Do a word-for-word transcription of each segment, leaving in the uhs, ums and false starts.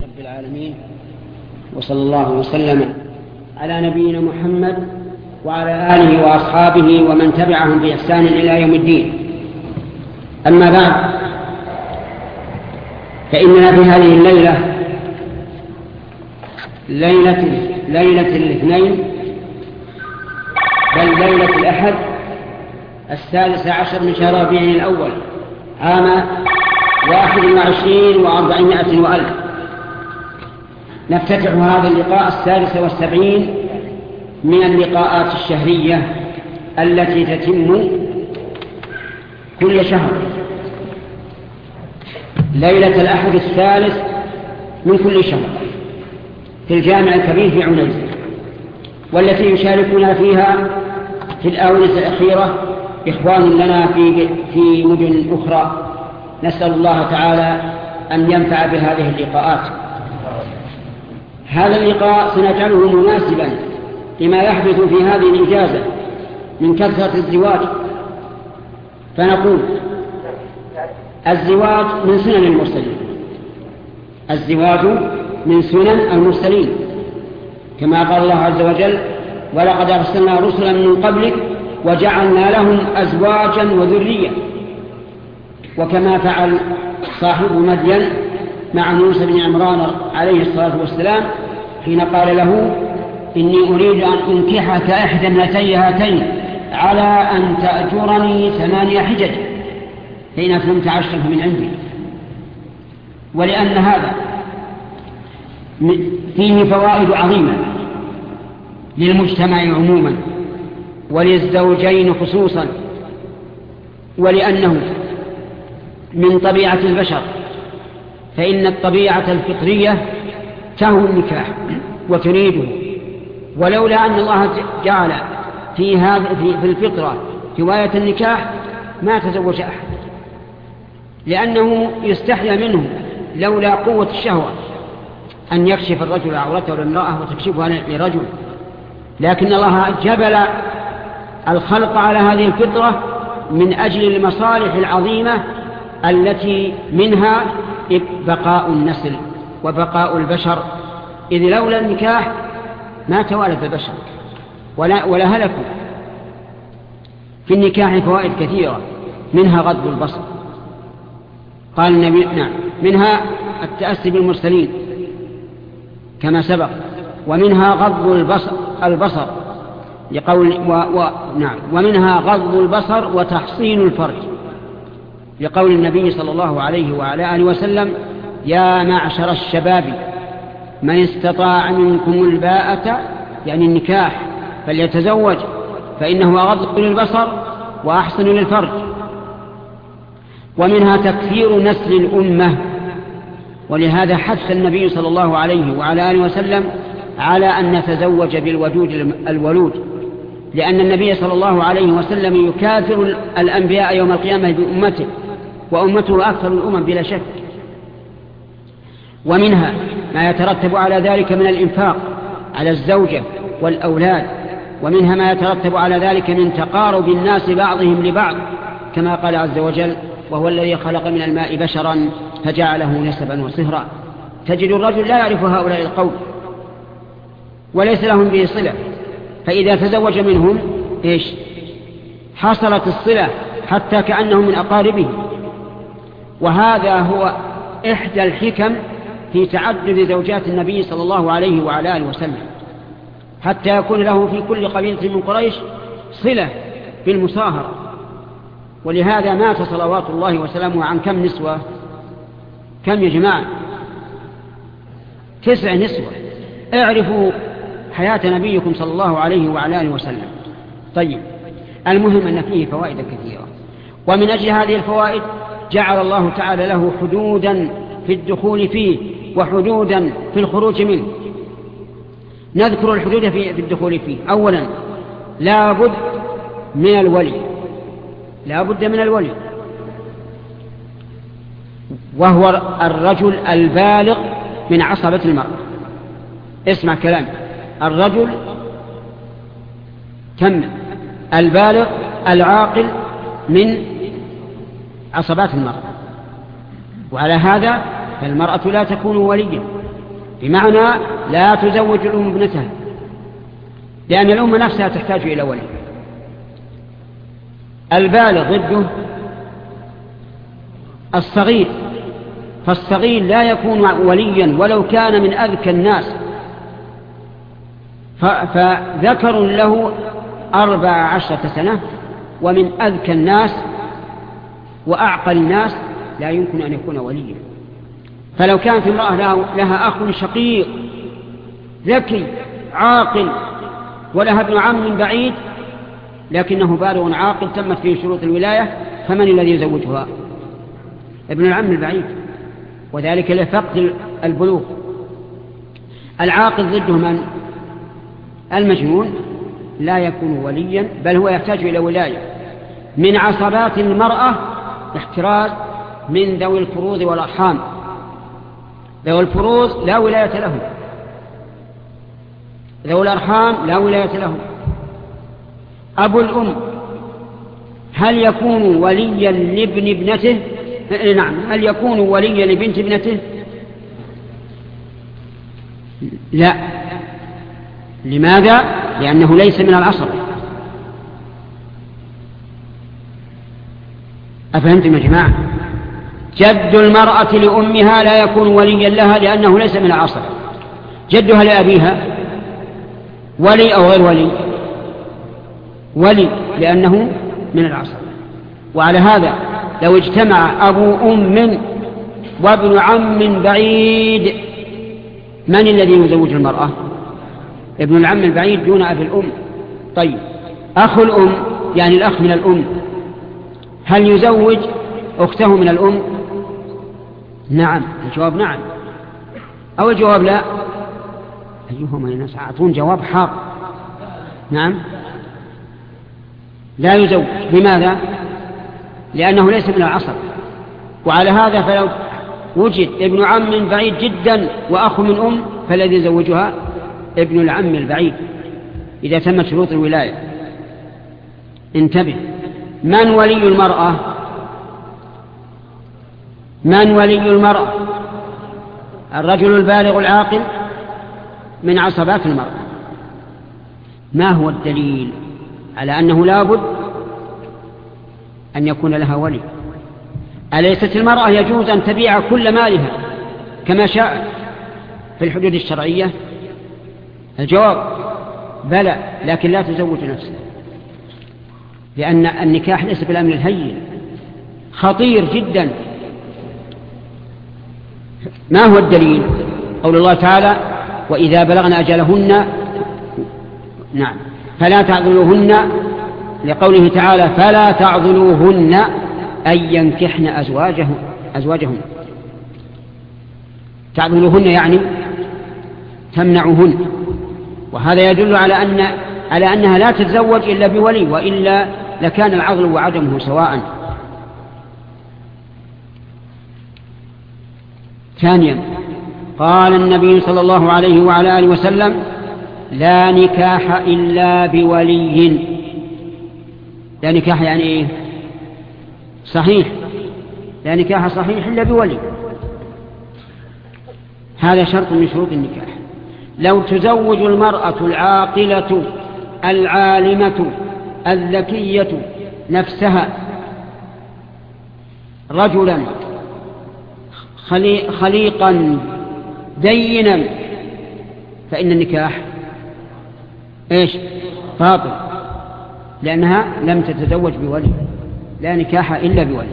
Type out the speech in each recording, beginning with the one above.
رب العالمين، وصلى الله وسلم على نبينا محمد وعلى آله وأصحابه ومن تبعهم بإحسان إلى يوم الدين. أما بعد، فإننا في هذه الليلة ليلة, ليلة الاثنين بل ليلة الأحد الثالث عشر من شهر ربيع الأول عام واحد وعشرين وأربعمائة وألف، نفتتح هذا اللقاء الثالث والسبعين من اللقاءات الشهرية التي تتم كل شهر، ليلة الأحد الثالث من كل شهر في الجامع الكبير في عنيزة، والتي يشاركنا فيها في الآونة الأخيرة إخوان لنا في في مدن أخرى. نسأل الله تعالى أن ينفع بهذه اللقاءات. هذا اللقاء سنجعله مناسبا لما يحدث في هذه الإجازة من كثرة الزواج، فنقول: الزواج من سنن المرسلين، الزواج من سنن المرسلين، كما قال الله عز وجل: ولقد أرسلنا رسلا من قبلك وجعلنا لهم أزواجا وذرية، وكما فعل صاحب مدين مع موسى بن عمران عليه الصلاة والسلام حين قال له: إني أريد أن أنكحك إحدى ابنتي هاتين على أن تأجرني ثمانية حجج فإن أتممت عشرا فمن عندي. ولأن هذا فيه فوائد عظيمة للمجتمع عموما وللزوجين خصوصا، ولأنه من طبيعة البشر، فإن الطبيعة الفطرية تهوى النكاح وتريده، ولولا أن الله جعل في هذا في الفطرة هواية النكاح ما تزوج أحد، لأنه يستحيا منه لولا قوة الشهوة أن يكشف الرجل عورته للمرأة وتكشفها لرجل، لكن الله جبل الخلق على هذه الفطرة من أجل المصالح العظيمة التي منها بقاء النسل وبقاء البشر، إذ لولا النكاح ما توالد البشر ولا, ولا هلكوا. في النكاح فوائد كثيرة، منها غض البصر، قال النبي نعم منها التأسي بالمرسلين كما سبق، ومنها غض البصر, البصر لقول و و نعم ومنها غض البصر وتحصين الفرج لقول النبي صلى الله عليه وعلى آله وسلم: يا معشر الشباب من استطاع منكم الباءة، يعني النكاح، فليتزوج فإنه أغض للبصر وأحسن للفرج. ومنها تكثير نسل الأمة، ولهذا حث النبي صلى الله عليه وعلى آله وسلم على أن نتزوج بالودود الولود، لأن النبي صلى الله عليه وسلم يكاثر الأنبياء يوم القيامة بأمته، وأمته أكثر الأمم بلا شك. ومنها ما يترتب على ذلك من الإنفاق على الزوجة والأولاد، ومنها ما يترتب على ذلك من تقارب الناس بعضهم لبعض، كما قال عز وجل: وهو الذي خلق من الماء بشرا فجعله نسبا وصهرا. تجد الرجل لا يعرف هؤلاء القوم وليس لهم به صلة، فإذا تزوج منهم إيش؟ حصلت الصلة حتى كأنهم من أقاربه. وهذا هو إحدى الحكم في تعدد زوجات النبي صلى الله عليه وعلى آله وسلم، حتى يكون له في كل قبيلة من قريش صلة بالمصاهرة. ولهذا مات صلوات الله وسلامه عن كم نسوة؟ كم يا جماعة؟ تسع نسوة. اعرفوا حياة نبيكم صلى الله عليه وعلى آله وسلم. طيب، المهم أن فيه فوائد كثيرة، ومن أجل هذه الفوائد جعل الله تعالى له حدودا في الدخول فيه وحدودا في الخروج منه. نذكر الحدود في الدخول فيه. أولا، لا بد من الولي، لا بد من الولي، وهو الرجل البالغ من عصبة المرأة. اسمع كلام، الرجل كم البالغ العاقل من عصبات المرأة، وعلى هذا فالمرأة لا تكون وليا بمعنى لا تزوج الأم ابنتها، لأن الأم نفسها تحتاج إلى ولي. البالغ ضده الصغير، فالصغير لا يكون وليا ولو كان من أذكى الناس، فذكر له أربع عشرة سنة ومن أذكى الناس وأعقل الناس لا يمكن أن يكون وليا. فلو كانت امرأة لها أخ شقيق ذكي عاقل ولها ابن عم بعيد لكنه بالغ عاقل تمت فيه شروط الولاية، فمن الذي يزوجها؟ ابن العم البعيد، وذلك لفقد البلوغ. العاقل ضده من؟ المجنون، لا يكون وليا بل هو يحتاج إلى ولاية. من عصبات المرأة احتراز من ذوي الفروض والأرحام. ذوي الفروض لا ولاية لهم، ذوي الأرحام لا ولاية لهم. أبو الأم هل يكون وليا لابن ابنته؟ نعم. هل يكون وليا لبنت ابنته؟ لا. لماذا؟ لأنه ليس من العصر. أفهمتم يا جماعة؟ جد المرأة لأمها لا يكون وليا لها لأنه ليس من العصر. جدها لأبيها ولي أو غير ولي؟ ولي لأنه من العصر. وعلى هذا لو اجتمع أبو أم وابن عم بعيد، من الذي يزوج المرأة؟ ابن العم البعيد دون أبي الأم. طيب أخ الأم يعني الأخ من الأم هل يزوج أخته من الأم؟ نعم. الجواب نعم أو الجواب لا؟ أيهما يا ناس أعطون جواب حار. نعم لا يزوج. لماذا؟ لأنه ليس من العصر. وعلى هذا فلو وجد ابن عم بعيد جدا وأخ من أم فالذي يزوجها ابن العم البعيد إذا تمت شروط الولاية. انتبه. من ولي المرأة؟ من ولي المرأة؟ الرجل البالغ العاقل من عصبات المرأة. ما هو الدليل على أنه لابد أن يكون لها ولي؟ أليست المرأة يجوز أن تبيع كل مالها كما شاءت في الحدود الشرعية؟ الجواب بلى، لكن لا تزوج نفسها، لأن النكاح ليس بالأمر الهين، خطير جدا. ما هو الدليل؟ قول الله تعالى وإذا بلغن أجلهن نعم فلا تعضلوهن، لقوله تعالى فلا تعضلوهن أن ينكحن أزواجهم أزواجهم تعضلوهن يعني تمنعهن، وهذا يدل على أن على أنها لا تتزوج إلا بولي، وإلا لكان العضل وعدمه سواء. ثانيا قال النبي صلى الله عليه وعلى آله وسلم لا نكاح إلا بولي. لا نكاح يعني إيه؟ صحيح. لا نكاح صحيح إلا بولي، هذا شرط من شروط النكاح. لو تزوج المرأة العاقلة العالمة الذكية نفسها رجلا خليقا دينا فإن النكاح إيش؟ باطل، لأنها لم تتزوج بولي. لا نكاح إلا بولي.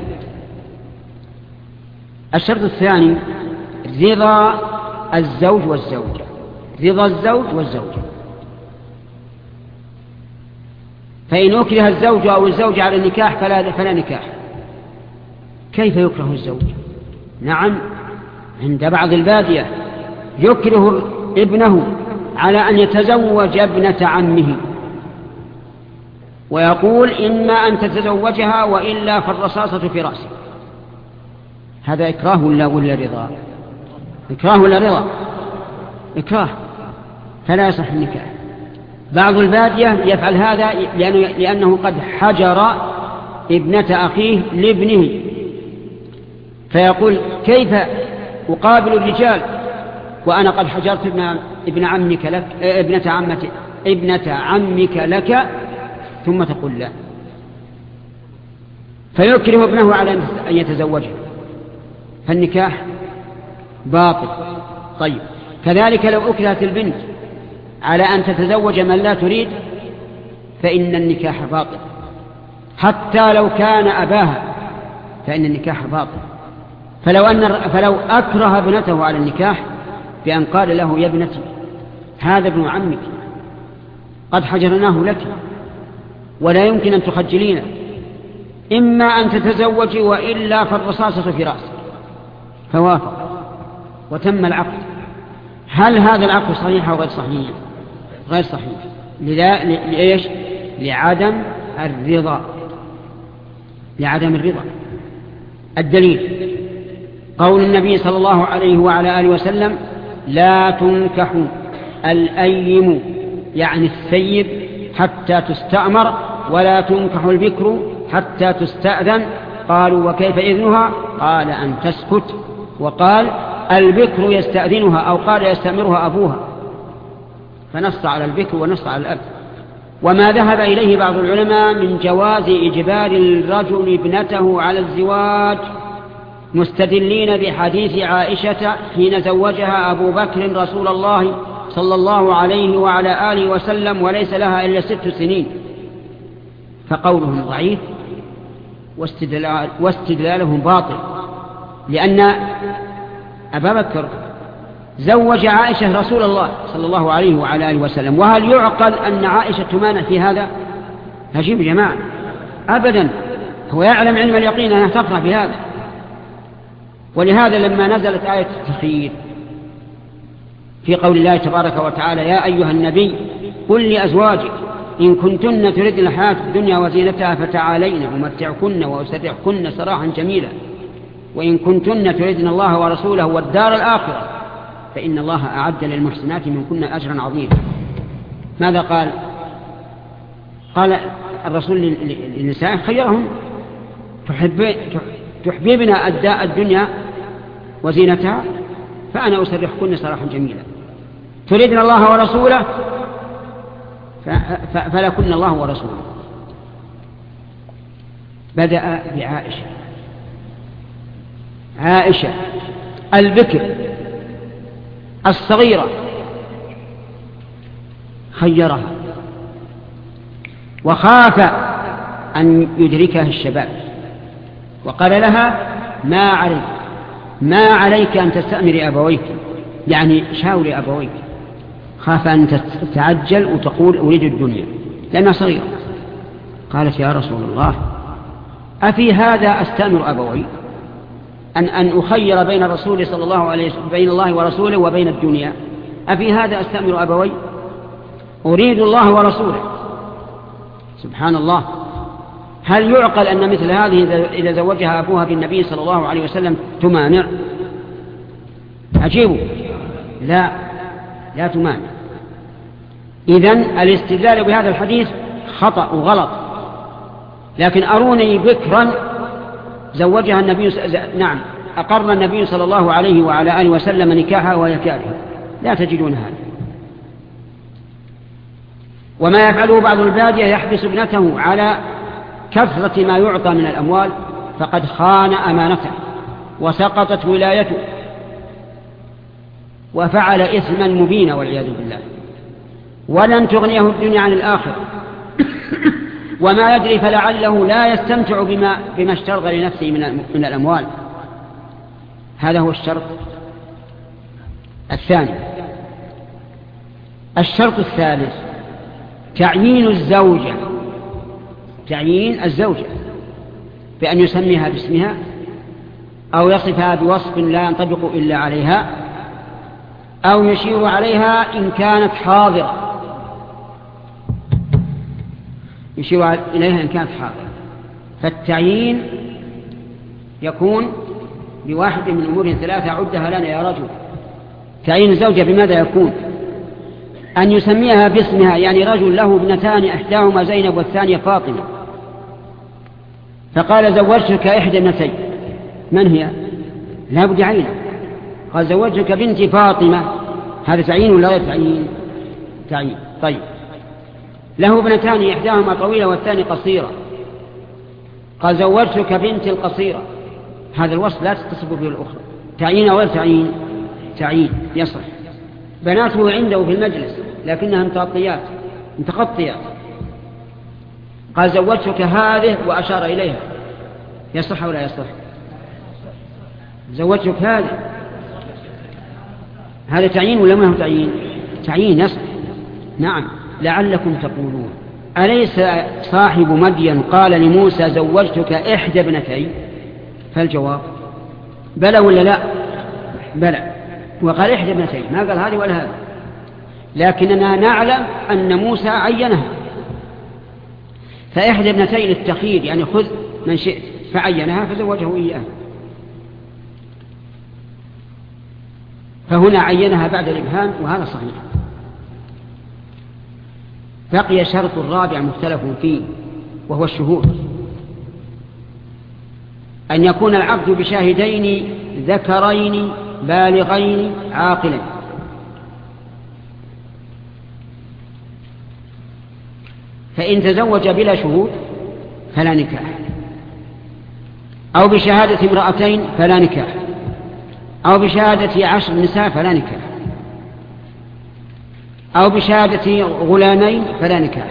الشرط الثاني رضا الزوج والزوجة، رضا الزوج والزوجة. فإن أكره الزوج أو الزوجة على النكاح فلا, فلا نكاح. كيف يكره الزوج؟ نعم عند بعض البادية يكره ابنه على أن يتزوج ابنة عمه ويقول إما أن تتزوجها وإلا فالرصاصة في رأسه. هذا إكراه ولا ولا رضا؟ إكراه ولا رضا؟ إكراه، فلا يصح النكاح. بعض البادية يفعل هذا لأنه, لأنه قد حجر ابنة أخيه لابنه، فيقول كيف أقابل الرجال وأنا قد حجرت ابن, ابن عمك لك ابنة عمك ابنة عمك لك ثم تقول لا، فيكره ابنه على أن يتزوجه، فالنكاح باطل. طيب كذلك لو أكرهت البنت على أن تتزوج من لا تريد فإن النكاح باطل، حتى لو كان أباها فإن النكاح باطل. فلو, أن فلو أكره ابنته على النكاح بأن قال له يا ابنتي هذا ابن عمك قد حجرناه لك ولا يمكن أن تخجلين، إما أن تتزوجي وإلا فالرصاصة في رأسك، فوافق وتم العقد. هل هذا العقد صحيح أو غير صحيح؟ غير صحيح. لذا لإيش؟ لعدم الرضا، لعدم الرضا. الدليل قول النبي صلى الله عليه وعلى آله وسلم لا تنكح الأيم يعني الثيب حتى تستأمر ولا تنكح البكر حتى تستأذن. قالوا وكيف إذنها؟ قال أن تسكت. وقال البكر يستأذنها أو قال يستأمرها أبوها، فنص على البكر ونص على الأب. وما ذهب إليه بعض العلماء من جواز إجبار الرجل ابنته على الزواج مستدلين بحديث عائشة حين زوجها أبو بكر رسول الله صلى الله عليه وعلى آله وسلم وليس لها إلا ست سنين، فقولهم ضعيف واستدلال واستدلالهم باطل، لأن أبا بكر زوج عائشة رسول الله صلى الله عليه وعلى آله وسلم، وهل يعقل أن عائشة تمانع في هذا؟ هجيب جماعة أبدا، هو يعلم علم اليقين أنها تفرح بهذا. ولهذا لما نزلت آية التخيير في قول الله تبارك وتعالى يا أيها النبي قل لأزواجك إن كنتن تردن الحياة الدنيا وزينتها فتعالين أمتعكن وأسرحكن سراحا جميلا وإن كنتن تردن الله ورسوله والدار الآخرة فإن الله أعد للمحسنات منكن أجرا عظيما. ماذا قال؟ قال الرسول للنساء خيرهم تحببن أداء الدنيا وزينتها فأنا أسرحكن سراحا جميلا، تريدن الله ورسوله فلكن الله ورسوله. بدأ بعائشة، عائشة البكر الصغيرة خيرها وخاف أن يدركها الشباب وقال لها ما عليك ما عليك أن تستأمري أبويك، يعني شاوري أبويك، خاف أن تتعجل وتقول أريد الدنيا لأنها صغيرة. قالت يا رسول الله أفي هذا أستأمر أبوي أن, أن أخير بين الرسول صلى الله عليه وسلم بين الله ورسوله وبين الدنيا؟ أفي هذا أستأمر أبوي؟ أريد الله ورسوله. سبحان الله، هل يعقل أن مثل هذه إذا زوجها أبوها بالنبي صلى الله عليه وسلم تمانع؟ عجيب، لا لا تمانع. إذن الاستدلال بهذا الحديث خطأ وغلط. لكن أروني بكرا زوجها النبي س... نعم أقر النبي صلى الله عليه وعلى آله وسلم نكاحها وهي كارهة، لا تجدون هذا. وما يفعله بعض البادية يحبس ابنته على كثرة ما يعطى من الأموال فقد خان أمانته وسقطت ولايته وفعل إثما مبينا والعياذ بالله، ولن تغنيه الدنيا عن الآخرة. وما يدري فلعله لا يستمتع بما, بما اشترغ لنفسه من, من الأموال. هذا هو الشرط الثاني. الشرط الثالث تعيين الزوجة، تعيين الزوجة بأن يسميها باسمها أو يصفها بوصف لا ينطبق إلا عليها أو يشير عليها إن كانت حاضرة، يشير إليها إن كانت حاضرة. فالتعيين يكون بواحد من أمور ثلاثة عدها لنا يا رجل. تعيين الزوجة بماذا يكون؟ أن يسميها باسمها، يعني رجل له ابنتان إحداهما زينب والثانية فاطمة، فقال زوجتك إحدى ابنتين، من هي؟ لا بد عينه، قال زوجتك بنتي فاطمة، هذا تعيين ولا غير تعيين؟ تعيين. طيب له ابنتان إحداهما طويلة والثاني قصيرة، قال زوجتك بنتي القصيرة، هذا الوصف لا تتصف به الأخرى، تعيين أو غير تعيين؟ تعيين يصح. بناته عنده في المجلس لكنها متغطيات متغطيات، قال زوجتك هذه وأشار إليها، يصح ولا يصح؟ زوجتك هذه، هذا تعيين ولا ما هو تعيين؟ تعيين يصح. نعم. لعلكم تقولون أليس صاحب مدين قال لموسى زوجتك إحدى ابنتي؟ فالجواب بلى ولا لا؟ بلى، وقال إحدى ابنتي، ما قال هذه ولا هذه، لكننا نعلم أن موسى عينها، فإحدى ابنتي للتخيير، يعني خذ من شئت، فعينها فزوجه إياه، فهنا عينها بعد الإبهام، وهذا صحيح. بقي شرط الرابع مختلف فيه وهو الشهود، أن يكون العبد بشاهدين ذكرين بالغين عاقلين. فإن تزوج بلا شهود فلا نكاح، أو بشهادة امرأتين فلا نكاح، أو بشهادة عشر نساء فلا نكاح، أو بشهادة غلامين فلا نكاح.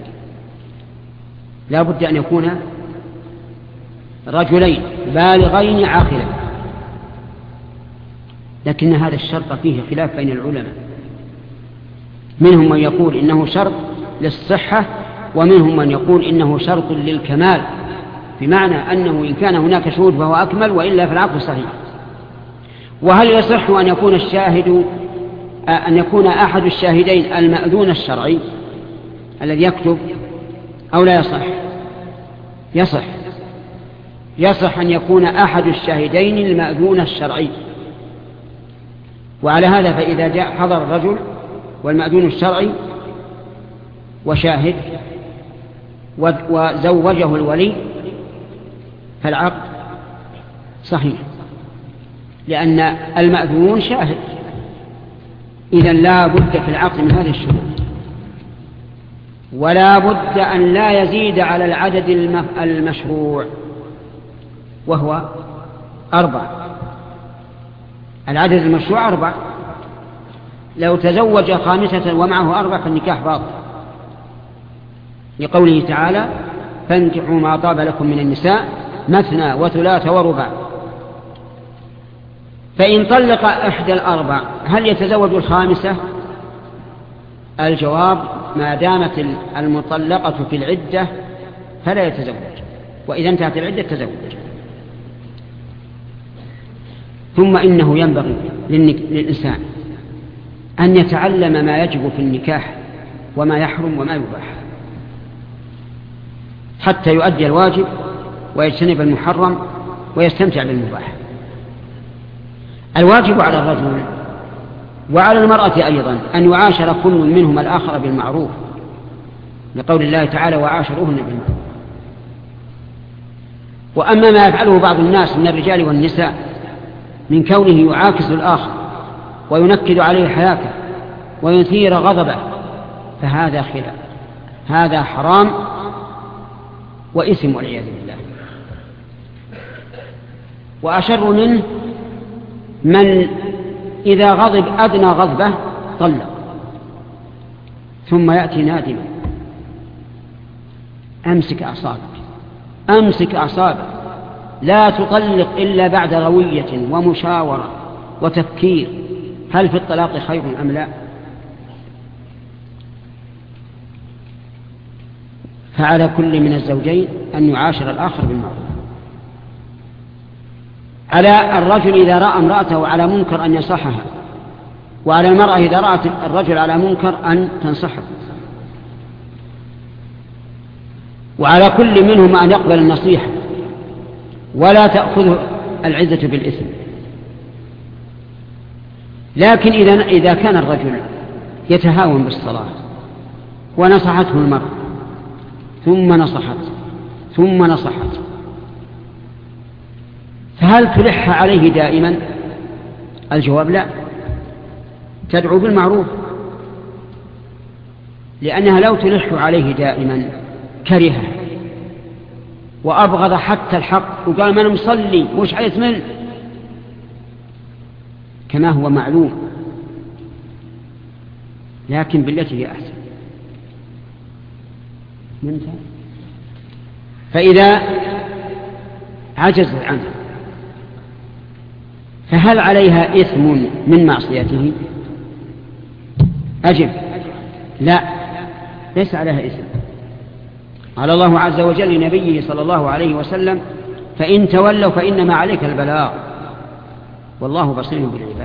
لا بد أن يكون رجلين بالغين عاقلين، لكن هذا الشرط فيه خلاف بين العلماء، منهم من يقول إنه شرط للصحة، ومنهم من يقول إنه شرط للكمال، بمعنى أنه إن كان هناك شهود فهو أكمل، وإلا فالعقد صحيح. وهل يصح أن يكون الشاهد أن يكون أحد الشاهدين المأذون الشرعي الذي يكتب أو لا يصح؟ يصح، يصح أن يكون أحد الشاهدين المأذون الشرعي. وعلى هذا فإذا جاء حضر الرجل والمأذون الشرعي وشاهد وزوجه الولي فالعقد صحيح، لأن المأذون شاهد. إذن لا بد في العقد من هذه الشروط، ولا بد أن لا يزيد على العدد المشروع وهو أربع. العدد المشروع أربع، لو تزوج خامسة ومعه أربع فالنكاح باطل، لقوله تعالى فانكحوا ما طاب لكم من النساء مثنى وثلاث ورباع. فإن طلق إحدى الأربع هل يتزوج الخامسة؟ الجواب ما دامت المطلقة في العدة فلا يتزوج، وإذا انتهت العدة تزوج. ثم إنه ينبغي للإنسان أن يتعلم ما يجب في النكاح وما يحرم وما يباح، حتى يؤدي الواجب ويجتنب المحرم ويستمتع بالمباح. الواجب على الرجل وعلى المرأة أيضا أن يعاشر كل منهما الآخر بالمعروف، لقول الله تعالى وعاشروهن بالمعروف. وأما ما يفعله بعض الناس من الرجال والنساء من كونه يعاكس الآخر وينكد عليه حياته ويثير غضبه فهذا خلاف، هذا حرام وإثم والعياذ بالله. وأشر منه من إذا غضب أدنى غضبه طلق ثم يأتي نادما. أمسك أعصابك، أمسك أعصابك، لا تطلق إلا بعد روية ومشاورة وتفكير هل في الطلاق خير أم لا. فعلى كل من الزوجين أن يعاشر الآخر بالمعروف. على الرجل إذا رأى امرأته على منكر أن ينصحها، وعلى المرأة إذا رأت الرجل على منكر أن تنصحه، وعلى كل منهما أن يقبل النصيحة ولا تأخذه العزة بالإثم. لكن إذا, إذا كان الرجل يتهاون بالصلاة ونصحته المرأة ثم نصحت ثم نصحت، فهل تلح عليه دائما الجواب لا، تدعو بالمعروف، لأنها لو تلح عليه دائما كرهه وأبغض حتى الحق وقال ما أنا مصلي مش عايز منه كما هو معلوم، لكن بالتي هي أحسن. منتهى. فإذا عجزت عنه فهل عليها إثم من معصيته؟ أجب لا، ليس عليها إثم. قال الله عز وجل لنبيه صلى الله عليه وسلم فإن تولوا فإنما عليك البلاغ والله بصير بالعباد.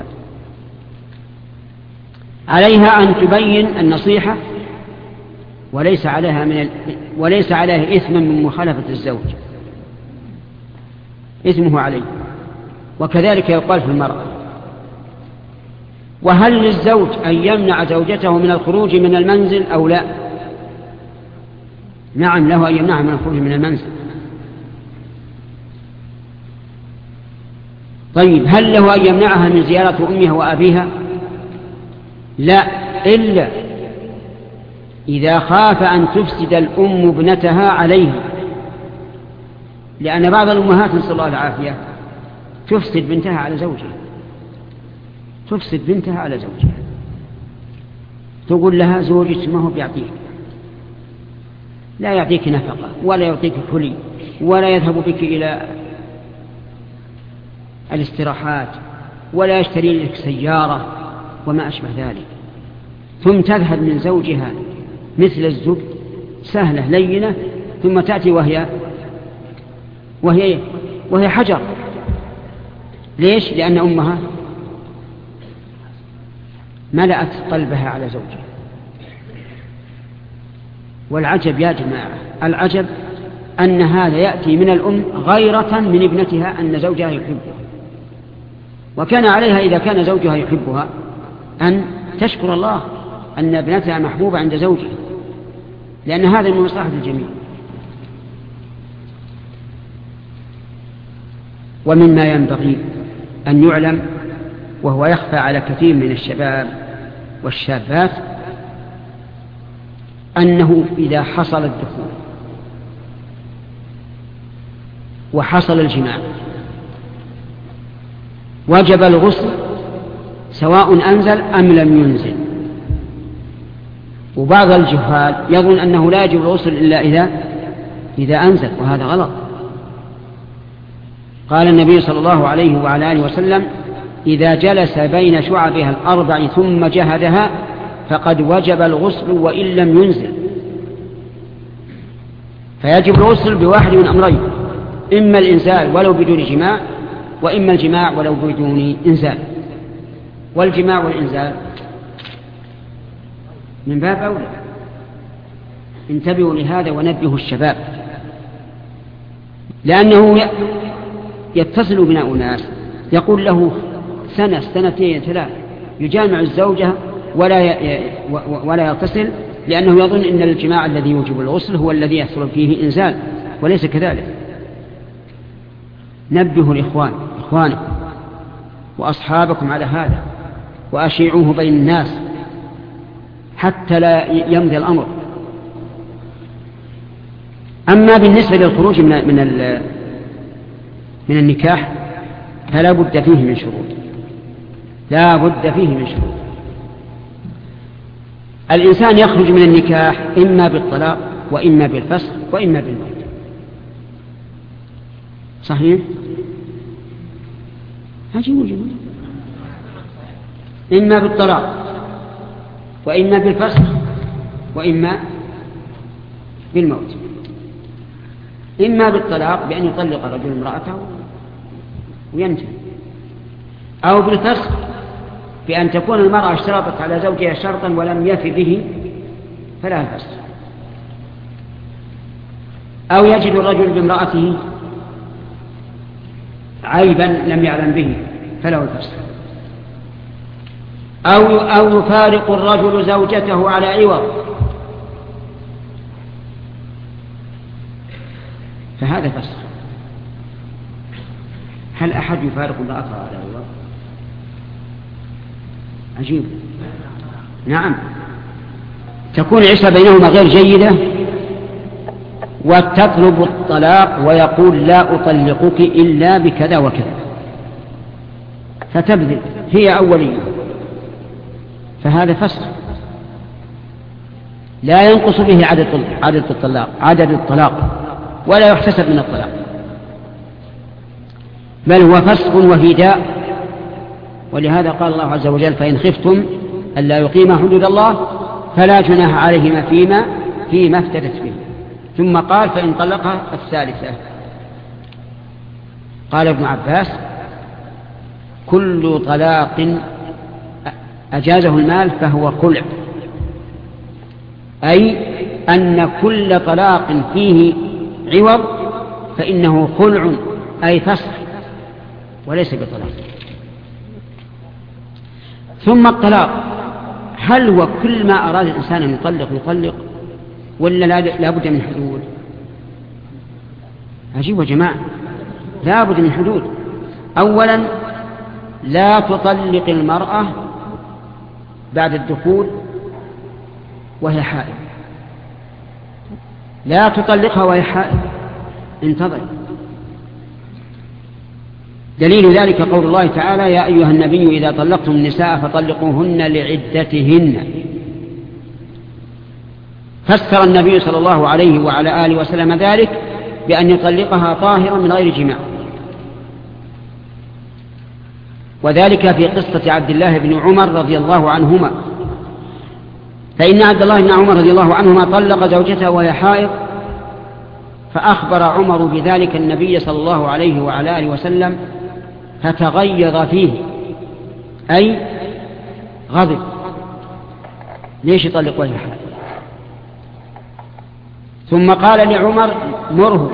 عليها أن تبين النصيحة وليس عليها من ال... وليس عليها إثم من مخالفة الزوج، إثمه عليه. وكذلك يقال في المرأة. وهل للزوج أن يمنع زوجته من الخروج من المنزل أو لا؟ نعم، له أن يمنعها من الخروج من المنزل. طيب هل له أن يمنعها من زيارة أمها وأبيها؟ لا، إلا إذا خاف أن تفسد الأم ابنتها عليها، لأن بعض الأمهات نسأل الله العافية تفسد بنتها على زوجها، تفسد بنتها على زوجها، تقول لها زوجك ما هو بيعطيك، لا يعطيك نفقة ولا يعطيك حلي ولا يذهب بك إلى الاستراحات ولا يشتري لك سيارة وما أشبه ذلك، ثم تذهب من زوجها مثل الزبد سهلة لينة، ثم تأتي وهي وهي وهي حجر. ليش؟ لأن أمها ملأت قلبها على زوجها. والعجب يا جماعة، العجب أن هذا يأتي من الأم غيرة من ابنتها أن زوجها يحبها، وكان عليها إذا كان زوجها يحبها أن تشكر الله أن ابنتها محبوبة عند زوجها، لأن هذا من مصلحة الجميع. ومما ينبغي أن يعلم وهو يخفى على كثير من الشباب والشابات أنه إذا حصل الدخول وحصل الجماع وجب الغسل سواء أنزل أم لم ينزل. وبعض الجهال يظن أنه لا يجب الغسل إلا إذا إذا أنزل، وهذا غلط. قال النبي صلى الله عليه وعلى آله وسلم إذا جلس بين شعبها الأربع ثم جهدها فقد وجب الغسل وإن لم ينزل. فيجب الغسل بواحد من أمرين، إما الإنزال ولو بدون جماع، وإما الجماع ولو بدون إنزال. والجماع والإنزال من باب أولى. انتبهوا لهذا ونبهوا الشباب، لأنه يتصل بنا أناس يقول له سنة سنتين ثلاث يجامع الزوجة ولا ولا يتصل، لأنه يظن أن الجماع الذي يوجب الغسل هو الذي يحصل فيه إنزال، وليس كذلك. نبهوا الإخوان إخوانكم وأصحابكم على هذا وأشيعوه بين الناس حتى لا يمضي الأمر. أما بالنسبة للخروج من من من النكاح فلا بد فيه من شروط، لا بد فيه من شروط. الإنسان يخرج من النكاح إما بالطلاق وإما بالفسخ وإما بالموت. صحيح؟ عجيب جدا. إما بالطلاق وإما بالفسخ وإما بالموت. إما بالطلاق بأن يطلق الرجل امرأته وينتهي، أو بالفسخ بأن تكون المرأة اشترطت على زوجها شرطا ولم يف به فلا الفسخ، أو يجد الرجل بامرأته عيبا لم يعلم به فله الفسخ، أو أو يفارق الرجل زوجته على عوض فهذا فسخ. هل أحد يفارق امرأته على عوض؟ عجيب. نعم، تكون العشرة بينهما غير جيدة وتطلب الطلاق ويقول لا أطلقك إلا بكذا وكذا، فتبذل هي أولية، فهذا فسخ لا ينقص به عدد عدد الطلاق عدد الطلاق ولا يحتسب من الطلاق، بل هو فسخ وهداء. ولهذا قال الله عز وجل فإن خفتم ألا يقيما حدود الله فلا جناح عليهما فيما فيما افتدت به. ثم قال فإن طلقها الثالثة. قال ابن عباس كل طلاق أجازه المال فهو خلع، أي أن كل طلاق فيه عوض فإنه خلع أي فسخ وليس بطلاق. ثم الطلاق هل هو كل ما أراد الإنسان أن يطلق يطلق ولا لا بد من حدود؟ عجيب يا جماعة، لا بد من حدود. أولا لا تطلق المرأة بعد الدخول وهي حائض، لا تطلقها وهي حائض، انتظر. دليل ذلك قول الله تعالى يا أيها النبي إذا طلقتم النساء فطلقوهن لعدتهن. فسر النبي صلى الله عليه وعلى آله وسلم ذلك بأن يطلقها طاهرا من غير جماع، وذلك في قصة عبد الله بن عمر رضي الله عنهما، فإن عبد الله بن عمر رضي الله عنهما طلق زوجته وهي حائض، فأخبر عمر بذلك النبي صلى الله عليه وعلى آله وسلم فتغيظ فيه أي غضب، ليش يطلق وهي حائض؟ ثم قال لعمر مره،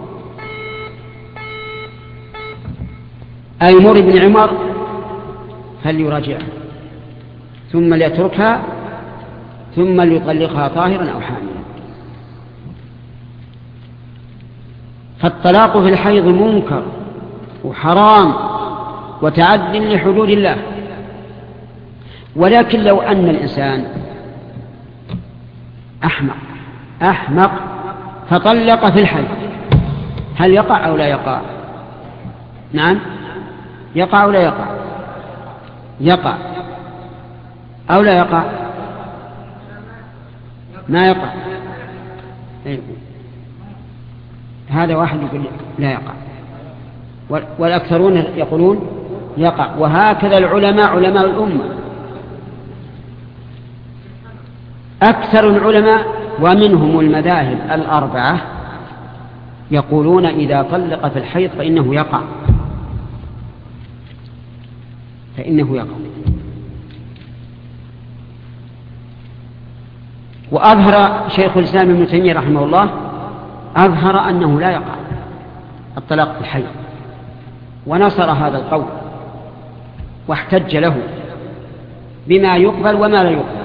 أي مر ابن عمر فليراجعها ثم ليتركها ثم ليطلقها طاهرا أو حاملا. فالطلاق في الحيض منكر وحرام وتعد لحدود الله. ولكن لو أن الإنسان أحمق أحمق فطلق في الحيض هل يقع أو لا يقع؟ نعم، يقع أو لا يقع؟ يقع أو لا يقع؟ ما يقع. هذا واحد يقول لا يقع، والأكثرون يقولون يقع. وهكذا العلماء علماء الأمة، أكثر العلماء ومنهم المذاهب الأربعة يقولون إذا طلق في الحيض فإنه يقع فإنه يقع. وأظهر شيخ الإسلام ابن تيمية رحمه الله أظهر أنه لا يقع الطلاق في الحيض، ونصر هذا القول واحتج له بما يقبل وما لا يقبل.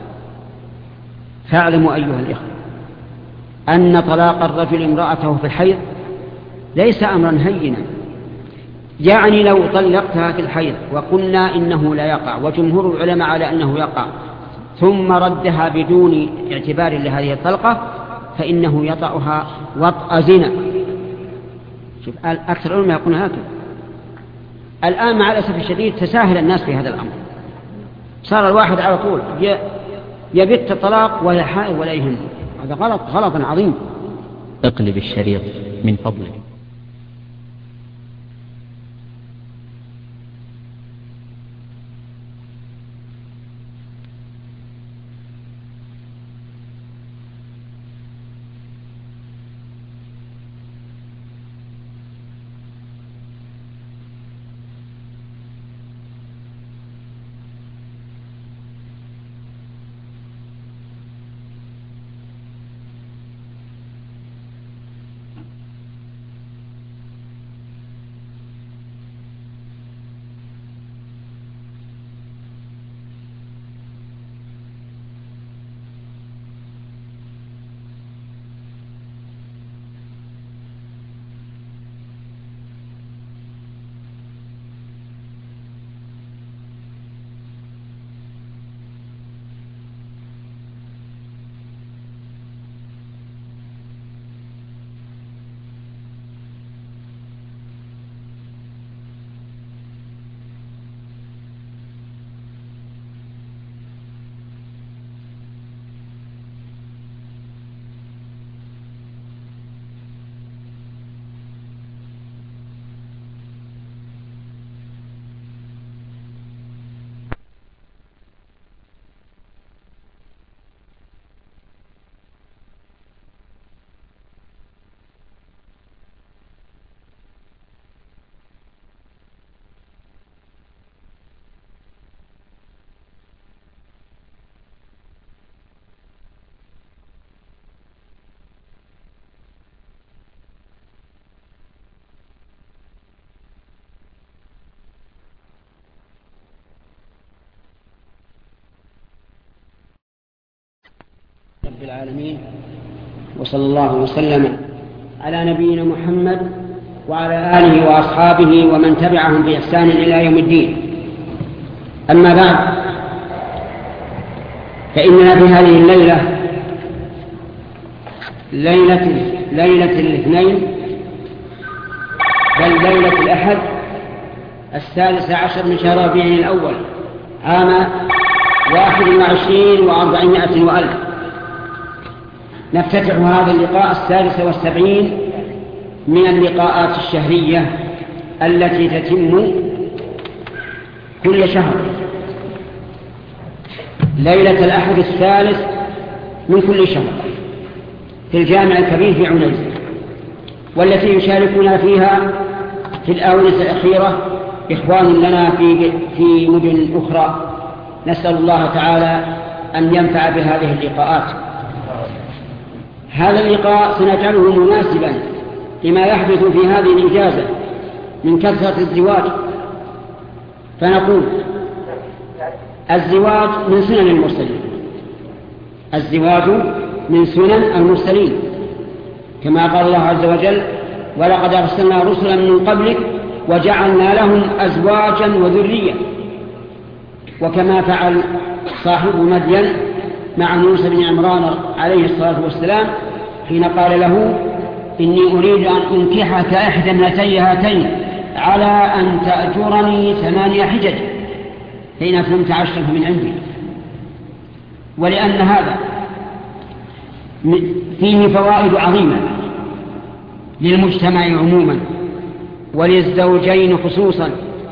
فاعلموا أيها الإخوة أن طلاق الرجل امرأته في الحيض ليس أمرا هينا. يعني لو طلقتها في الحيض وقلنا إنه لا يقع وجمهور العلماء على أنه يقع ثم ردها بدون اعتبار لهذه الطلقة فإنه يطأها وطأ زنا. شوف أكثر العلماء يقولون هكذا. الآن مع الأسف الشديد تساهل الناس في هذا الأمر، صار الواحد على طول يبت الطلاق ولا حائل ولا يهم. هذا غلط غلط عظيم. اقلب الشريط من فضلك. رب العالمين، وصلى الله وسلم على نبينا محمد وعلى آله وأصحابه ومن تبعهم بإحسان إلى يوم الدين. أما بعد، فإننا في هذه الليلة ليلة ليلة الاثنين بل ليلة الأحد السادس عشر من شهر ربيع الأول عام واحد وعشرين وأربعمائة وألف، نفتتح هذا اللقاء السادس والسبعين من اللقاءات الشهرية التي تتم كل شهر، ليلة الأحد الثالث من كل شهر في الجامع الكبير في عنيزة، والتي يشاركنا فيها في الآونة الأخيرة إخوان لنا في في مدن أخرى. نسأل الله تعالى أن ينفع بهذه اللقاءات. هذا اللقاء سنجعله مناسبا لما يحدث في هذه الإجازة من كثرة الزواج، فنقول الزواج من سنن المرسلين، الزواج من سنن المرسلين، كما قال الله عز وجل: ولقد أرسلنا رسلا من قبلك وجعلنا لهم أزواجا وذرية، وكما فعل صاحب مدين مع موسى بن عمران عليه الصلاة والسلام حين قال له: إني أريد أن أنكحك إحدى ابنتي هاتين على أن تأجرني ثمانية حجج فإن أتممت عشرا فمن عندي. ولأن هذا فيه فوائد عظيمة للمجتمع عموما وللزوجين خصوصا،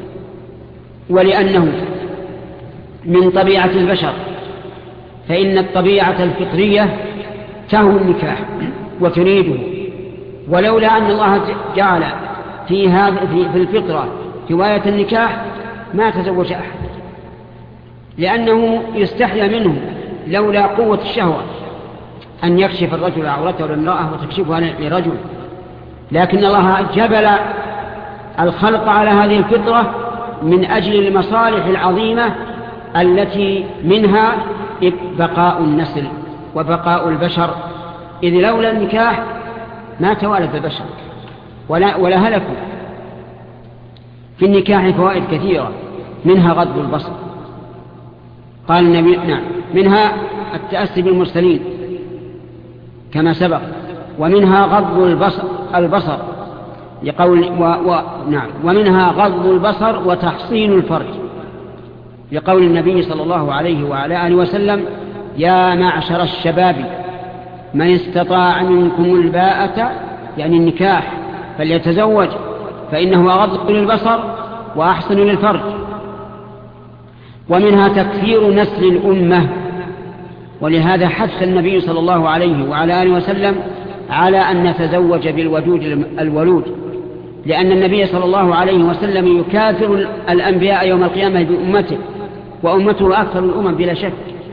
ولأنه من طبيعة البشر، فإن الطبيعة الفطرية تهوى النكاح وتريده، ولولا أن الله جعل في هذا في الفطرة هواية النكاح ما تزوج أحد، لأنه يستحيا منه لولا قوة الشهوة أن يكشف الرجل عورته لامرأة وتكشفها لرجل، لكن الله جبل الخلق على هذه الفطرة من أجل المصالح العظيمة التي منها بقاء النسل وبقاء البشر، إذ لولا النكاح ما توالد البشر ولا, ولا هلكوا. في النكاح فوائد كثيرة، منها غض البصر، قال النبي نعم منها التأسي بالمرسلين كما سبق، ومنها غض البصر البصر لقول و و نعم ومنها غض البصر وتحصين الفرج لقول النبي صلى الله عليه وعلى آله وسلم: يا معشر الشباب من استطاع منكم الباءة، يعني النكاح، فليتزوج فإنه أغض للبصر وأحسن للفرج. ومنها تكثير نسل الأمة، ولهذا حث النبي صلى الله عليه وعلى آله وسلم على أن نتزوج بالودود الولود، لأن النبي صلى الله عليه وسلم يكاثر الأنبياء يوم القيامة بأمته، وأمته أكثر الأمم بلا شك.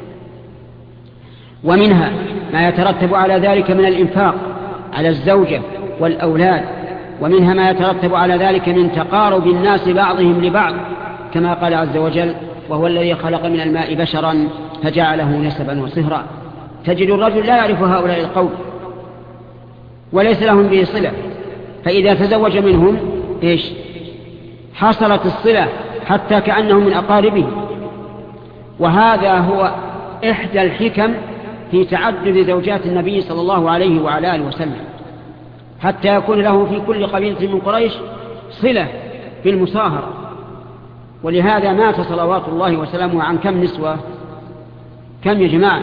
ومنها ما يترتب على ذلك من الإنفاق على الزوجة والأولاد، ومنها ما يترتب على ذلك من تقارب الناس بعضهم لبعض، كما قال عز وجل: وهو الذي خلق من الماء بشرا فجعله نسبا وصهرا. تجد الرجل لا يعرف هؤلاء القوم وليس لهم به صلة، فإذا تزوج منهم إيش؟ حصلت الصلة حتى كأنهم من أقاربه. وهذا هو إحدى الحكم في تعدد زوجات النبي صلى الله عليه وعلى آله وسلم، حتى يكون له في كل قبيلة من قريش صلة في المصاهرة. ولهذا مات صلوات الله وسلامه عن كم نسوة؟ كم يا جماعة؟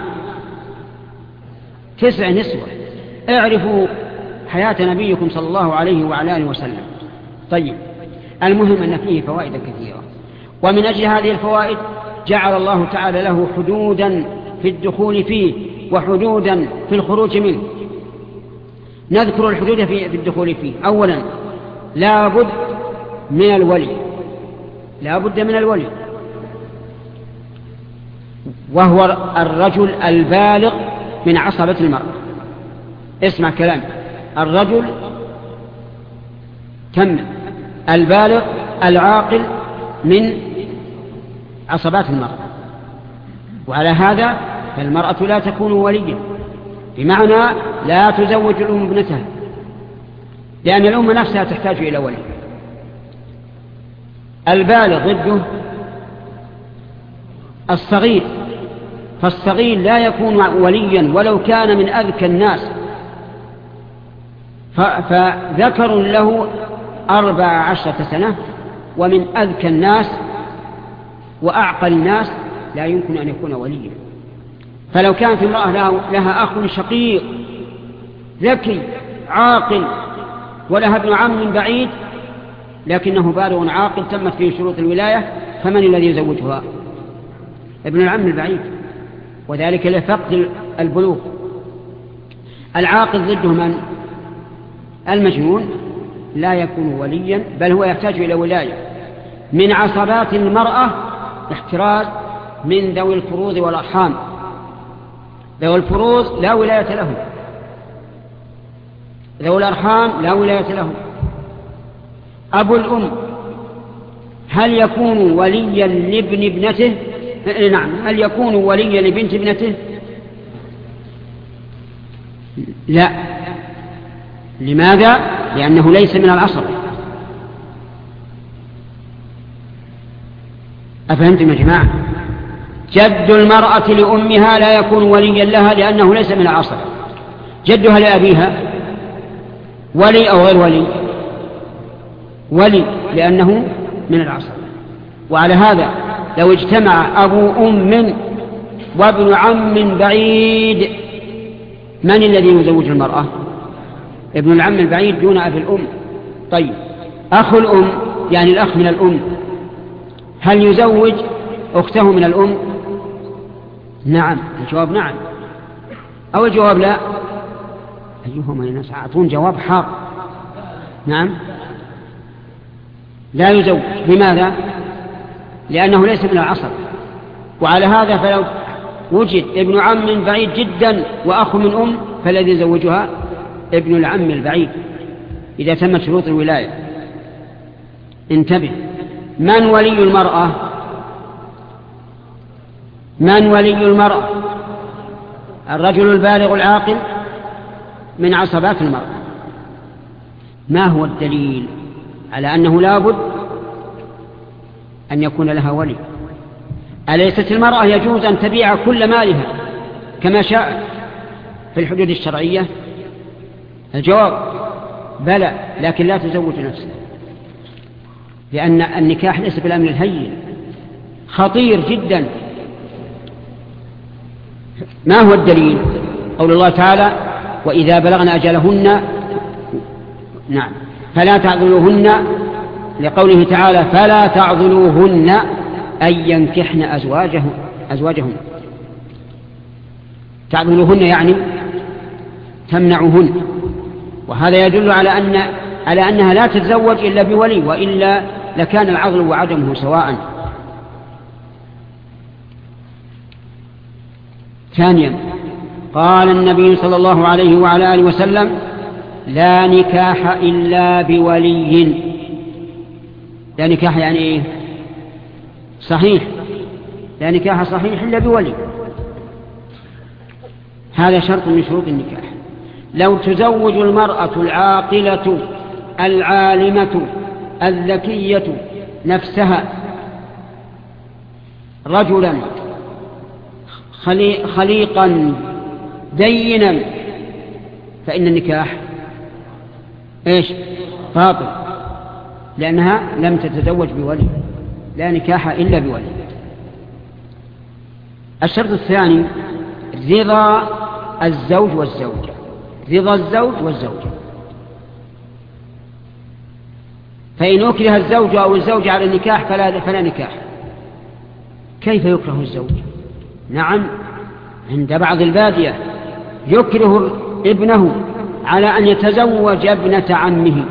تسع نسوة. اعرفوا حياة نبيكم صلى الله عليه وعلى آله وسلم. طيب، المهم أن فيه فوائد كثيرة، ومن أجل هذه الفوائد جعل الله تعالى له حدودا في الدخول فيه وحدودا في الخروج منه. نذكر الحدود في الدخول فيه. أولا، لا بد من الولي، لا بد من الولي، وهو الرجل البالغ من عصبة المرأة. اسمع كلام الرجل كمل البالغ العاقل من عصبات المرأة، وعلى هذا فالمرأة لا تكون وليا بمعنى لا تزوج الأم ابنتها، لأن الأم نفسها تحتاج إلى ولي. البالغ ضده الصغير، فالصغير لا يكون وليا ولو كان من أذكى الناس، فذكر له أربع عشرة سنة ومن أذكى الناس وأعقل الناس لا يمكن أن يكون وليا. فلو كانت امرأة لها أخ شقيق ذكي عاقل ولها ابن عم بعيد لكنه بالغ عاقل تمت فيه شروط الولاية، فمن الذي يزوجها؟ ابن العم البعيد، وذلك لفقد البلوغ. العاقل ضده من؟ المجنون، لا يكون وليا بل هو يحتاج إلى ولاية. من عصبات المرأة احتراز من ذوي الفروض والأرحام. ذوي الفروض لا ولاية لهم، ذوي الأرحام لا ولاية لهم. أبو الأم هل يكون وليا لابن ابنته؟ نعم. هل يكون وليا لبنت ابنته؟ لا. لماذا؟ لأنه ليس من العصبة. أفهمتم يا جماعة؟ جد المرأة لأمها لا يكون وليا لها لأنه ليس من العصبة. جدها لأبيها ولي أو غير ولي؟ ولي، لأنه من العصبة. وعلى هذا لو اجتمع أبو أم وابن عم بعيد، من الذي يزوج المرأة؟ ابن العم البعيد دون أبي الأم. طيب، أخو الأم يعني الأخ من الأم، هل يزوج أخته من الأم؟ نعم. الجواب نعم، أو الجواب لا؟ أيهما الناس أعطون جواب حار. نعم، لا يزوج. لماذا؟ لأنه ليس من العصر. وعلى هذا فلو وجد ابن عم بعيد جدا وأخ من أم فالذي يزوجها ابن العم البعيد إذا تمت شروط الولاية. انتبه، من ولي المرأة؟ من ولي المرأة؟ الرجل البالغ العاقل من عصبات المرأة. ما هو الدليل على أنه لا بد أن يكون لها ولي؟ أليست المرأة يجوز أن تبيع كل مالها كما شاء في الحدود الشرعية؟ الجواب بلى، لكن لا تزوج نفسها، لأن النكاح ليس بالأمر الهين، خطير جدا. ما هو الدليل؟ قول الله تعالى: وإذا بلغن أجلهن نعم فلا تعذلوهن، لقوله تعالى: فلا تعذلوهن أن ينكحن أزواجهن أزواجهن تعذلوهن يعني تمنعهن، وهذا يدل على أن على أنها لا تتزوج إلا بولي، وإلا لكان العضل وعدمه سواء. ثانيا، قال النبي صلى الله عليه وعلى آله وسلم: لا نكاح إلا بولي. لا نكاح يعني إيه؟ صحيح. لا نكاح صحيح إلا بولي، هذا شرط من شروط النكاح. لو تزوج المرأة العاقلة العالمة الذكية نفسها رجلا خليقا دينا فإن النكاح إيش؟ باطل، لأنها لم تتزوج بولي. لا نكاح إلا بولي. الشرط الثاني رضا الزوج والزوجة، رضا الزوج والزوجة. فإن أكره الزوج أو الزوجة على النكاح فلا, فلا نكاح. كيف يكره الزوج؟ نعم، عند بعض البادية يكره ابنه على أن يتزوج ابنة عمه،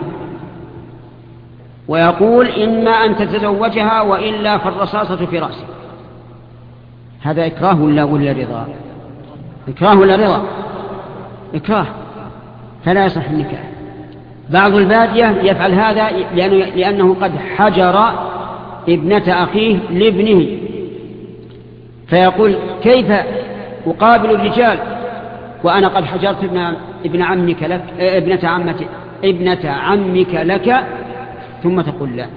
ويقول: إما أن تتزوجها وإلا فالرصاصة في رأسه. هذا إكراه ولا ولا رضا؟ إكراه ولا رضا؟ إكراه، فلا يصح النكاح. بعض البادية يفعل هذا لأنه, لأنه قد حجر ابنة أخيه لابنه، فيقول: كيف أقابل الرجال وأنا قد حجرت ابن, ابن عمك لك ابنة عمتي ابنة عمك لك ثم تقول لا،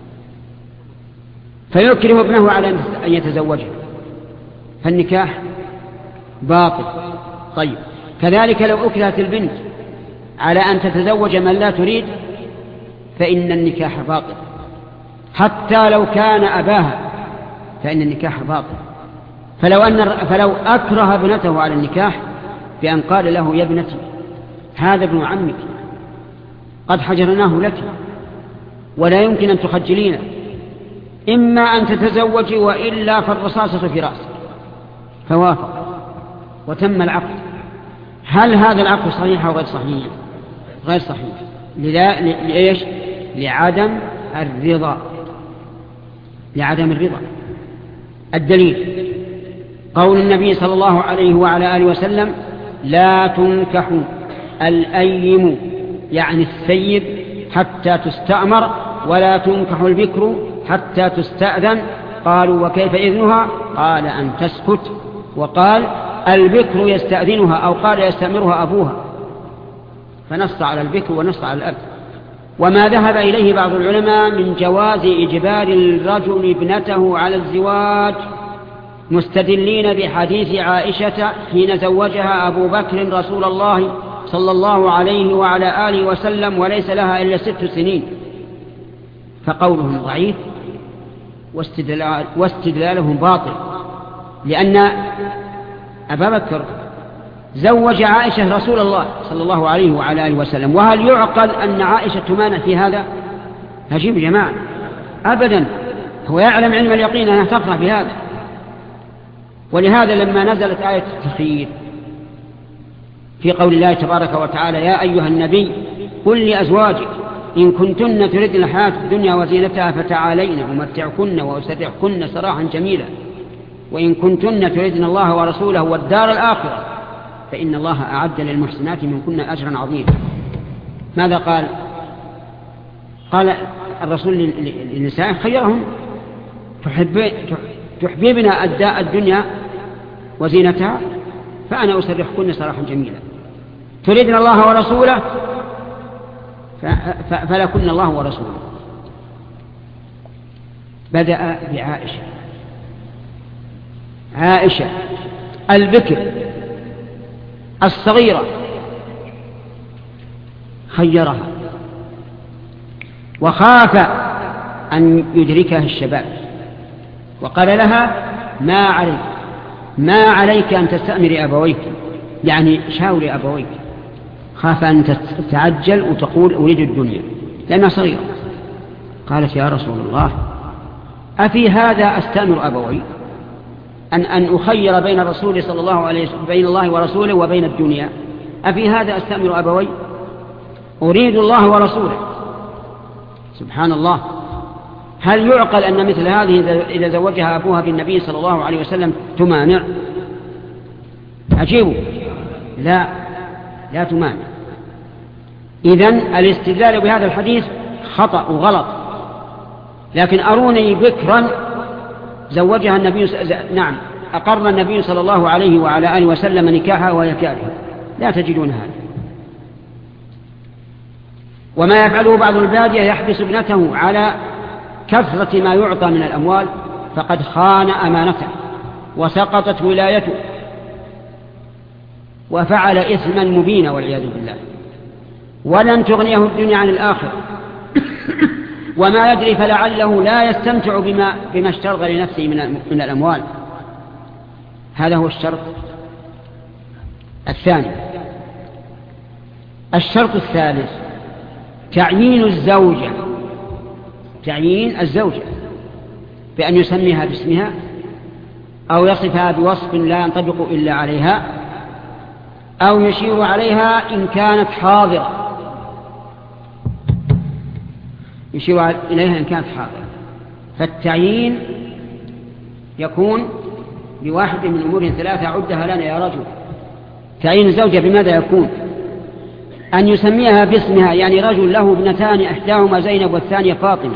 فيكره ابنه على أن يتزوجها، فالنكاح باطل. طيب كذلك لو أكرهت البنت على أن تتزوج من لا تريد فإن النكاح باطل، حتى لو كان أباها فإن النكاح باطل. فلو, أن فلو أكره ابنته على النكاح بأن قال له يا ابنتي هذا ابن عمك قد حجرناه لك ولا يمكن أن تخجلين، إما أن تتزوجي وإلا فالرصاصة في رأسك، فوافق وتم العقد. هل هذا العقد صحيح أو غير صحيح؟ غير صحيح. لإيش؟ لعدم الرضا، لعدم الرضا. الدليل قول النبي صلى الله عليه وعلى آله وسلم لا تنكح الأيم يعني الثيب حتى تستأمر ولا تنكح البكر حتى تستأذن. قالوا وكيف إذنها؟ قال أن تسكت. وقال البكر يستأذنها أو قال يستأمرها أبوها، فنص على البكر ونص على الأب. وما ذهب إليه بعض العلماء من جواز إجبار الرجل ابنته على الزواج مستدلين بحديث عائشة حين زوجها أبو بكر رسول الله صلى الله عليه وعلى آله وسلم وليس لها إلا ست سنين، فقولهم ضعيف واستدلال واستدلالهم باطل، لأن أبا بكر زوج عائشة رسول الله صلى الله عليه وعلى آله وسلم، وهل يعقل أن عائشة تمانع في هذا؟ هجيب جماعة أبدا، هو يعلم علم اليقين أنها تفرح بهذا. ولهذا لما نزلت آية التخيير في قول الله تبارك وتعالى يا أيها النبي قل لأزواجك إن كنتن تردن الحياة الدنيا وزينتها فتعالين أمتعكن وأسرحكن سراحا جميلا وإن كنتن تردن الله ورسوله والدار الآخرة فإن الله أعد للمحسنات منكن أجرا عظيما. ماذا قال؟ قال الرسول للنساء خيرهم تحببنا أداء الدنيا وزينتها فأنا أسرحكن سراحا جميلا، تريدن الله ورسوله فلكن الله ورسوله. بدأ بعائشة، عائشة البكر الصغيرة خيرها وخاف أن يدركها الشباب وقال لها ما عليك ما عليك أن تستأمري أبويك، يعني شاوري أبويك. خاف أن تتعجل وتقول أريد الدنيا لأنها صغيرة. قالت يا رسول الله أفي هذا أستأمر أبوي أن أن أخير بين الرسول صلى الله عليه وسلم بين الله ورسوله وبين الدنيا؟ أفي هذا أستأمر أبوي؟ أريد الله ورسوله. سبحان الله، هل يعقل أن مثل هذه إذا زوجها أبوها بالنبي صلى الله عليه وسلم تمانع؟ أجيبوا لا لا تمانع. إذن الاستدلال بهذا الحديث خطأ وغلط. لكن أروني بكرا زوجها النبي س... نعم أقر النبي صلى الله عليه وعلى آله وسلم نكاحها وهي كارهة، لا تجدون هذا. وما يفعله بعض البادية يحبس ابنته على كثرة ما يعطى من الأموال فقد خان أمانته وسقطت ولايته وفعل إثما مبينا والعياذ بالله، ولن تغنيه الدنيا عن الآخرة. وما يدري فلعله لا يستمتع بما, بما اشترط لنفسه من, من الأموال. هذا هو الشرط الثاني. الشرط الثالث تعيين الزوجة، تعيين الزوجة بأن يسميها باسمها أو يصفها بوصف لا ينطبق إلا عليها أو يشير عليها إن كانت حاضرة، يشير إليها إن كانت حاضرة. فالتعيين يكون بواحد من أمور ثلاثة عدها لنا يا رجل. تعيين الزوجة بماذا يكون؟ أن يسميها باسمها، يعني رجل له ابنتان إحداهما زينب والثانية فاطمة،